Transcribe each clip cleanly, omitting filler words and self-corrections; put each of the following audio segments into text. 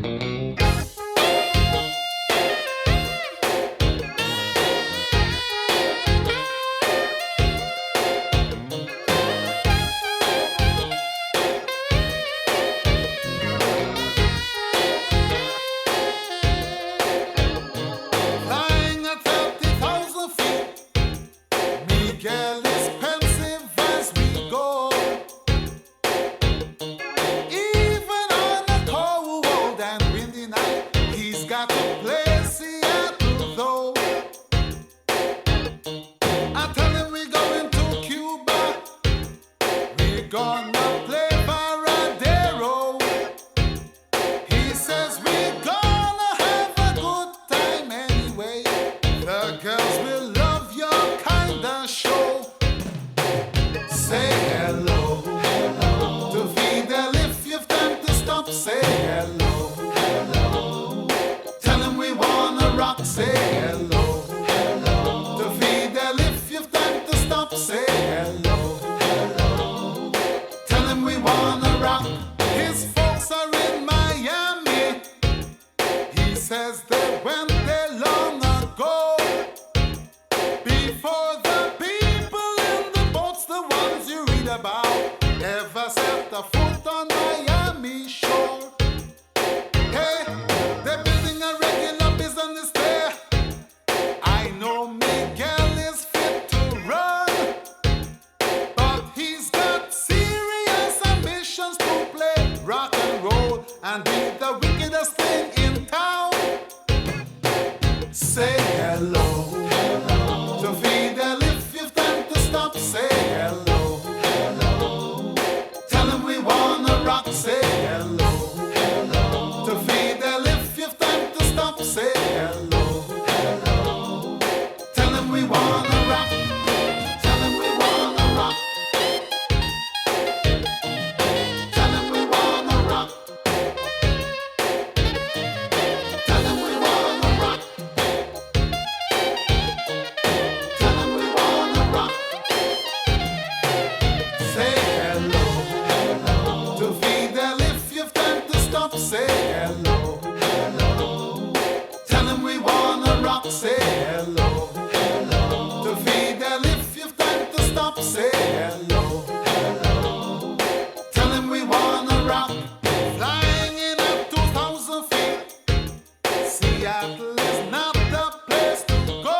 Flying at 30,000 feet, Miguel is pensive as we go. Even on a cold and windy night, he's got to play Seattle though. I tell him we're going to Cuba, we're gonna play Varadero. He says we're gonna have a good time anyway. The girls will love your kinda show. Say hello, to Fidel if you've time to stop. Say hello, tell him we wanna rock. Say hello, to Fidel if you've time to stop. Say hello, tell him we wanna rock. His folks are in Miami. He says they went there long ago. Before the people in the boats, the ones you read about, ever set a foot on Miami shore. Hey, they're building a regular business there. I know Miguel is fit to run, but he's got serious ambitions to play rock and roll and be the wickedest thing in town. Say hello, to Fidel if you've time to stop. Say hello, tell him we wanna rock. Say hello, to Fidel if you've time to stop. Say hello, tell him we wanna rock. Tell him we wanna rock. Tell him we wanna rock. Tell him we wanna rock. Tell him we wanna rock. Say hello, to Fidel if you've time to stop. Say hello, tell him we wanna rock. Say hello, to Fidel if you've time to stop. Say hello, tell him we wanna rock. Flying in at 2,000 feet, Seattle is not the place to go.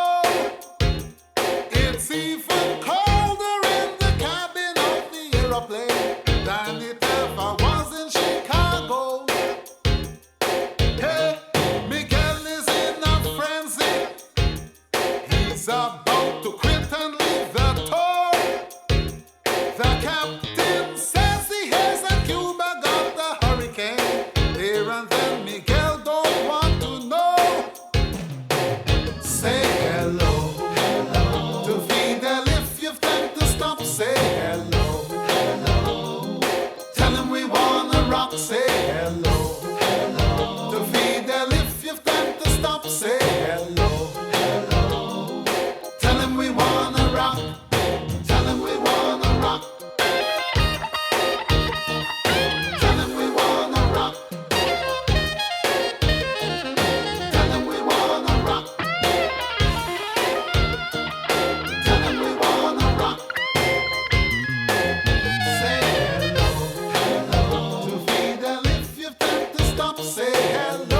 It's even colder in the cabin of the aeroplane than it ever was in Chicago. Hey, Miguel is in a frenzy. He's about to quit and leave the tour. The captain says he has a Cuba got the hurricane. There and then Miguel don't want to know. Say hello, to Fidel if you've time to stop. Say hello, tell him we wanna rock. Say hello, to Fidel if you've time to stop. Say hello, tell him we wanna rock. Tell him we wanna rock. Tell him we wanna rock. Tell him we wanna rock. Tell him we wanna rock. Say hello, to Fidel if you've time to stop. Say hello.